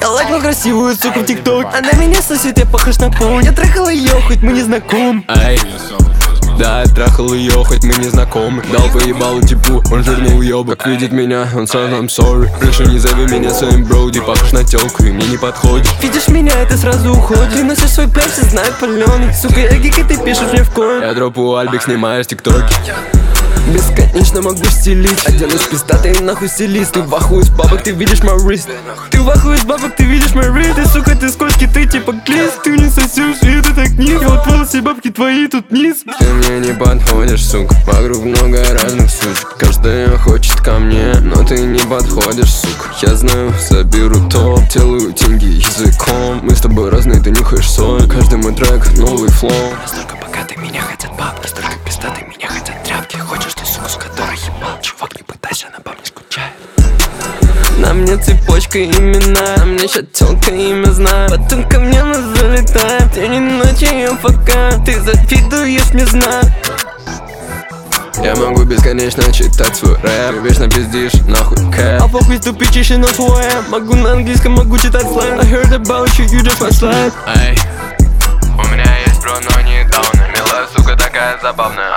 залайкнул красивую суку в ТикТок. Она меня сносит, я похож на пол. Я трахал ее, хоть мы не знакомы. Ай. Да, я трахал ее, хоть мы не знакомы. Дал поебалу типу, он жирный уёбок. Как видит меня, он сам I'm sorry. Лучше не зови меня своим броуди, похож на тёлку и мне не подходит. Видишь меня, это сразу уходит. Ты носишь свой пять, все знают палёный. Сука, я гик, и ты пишешь мне в ком. Я дропаю альбик, снимаешь тиктоки. Бесконечно могу стелить. Оденусь пиздатый и нахуй стилист. Ты в ахуе с бабок, ты видишь мой рист. Ты в ахуе с бабок, ты видишь мой рист. Ты, сука, ты скользкий, ты типа глист. Ты не сосёшь, и это так низ. Вот волосы бабки твои тут низ. Ты мне не подходишь, сука. Вокруг много разных сучек. Каждая хочет ко мне, но ты не подходишь, сука. Я знаю, заберу топ, делаю деньги языком. Мы с тобой разные, ты нюхаешь соль. Каждый мой трек новый флоу. Настолько богатый меня хотят бабки, настолько пиздатый меня хотят тряпки. Хочешь ты суку, с которой ебал? Чувак, не пытайся, она по мне скучает. На мне цепочка имена, на мне ща тёлка имя знает. Потом ко мне мы залетаем, день и ночь я пока. Ты завидуешь мне знак. Я могу бесконечно читать свой рэп. Ты вечно пиздишь, нахуй кэп. А похуй тупичишь на свой эп. Могу на английском, могу читать сленг. I heard about you, you just my slide. Ай, у меня есть бро, но недавно. Милая сука такая забавная.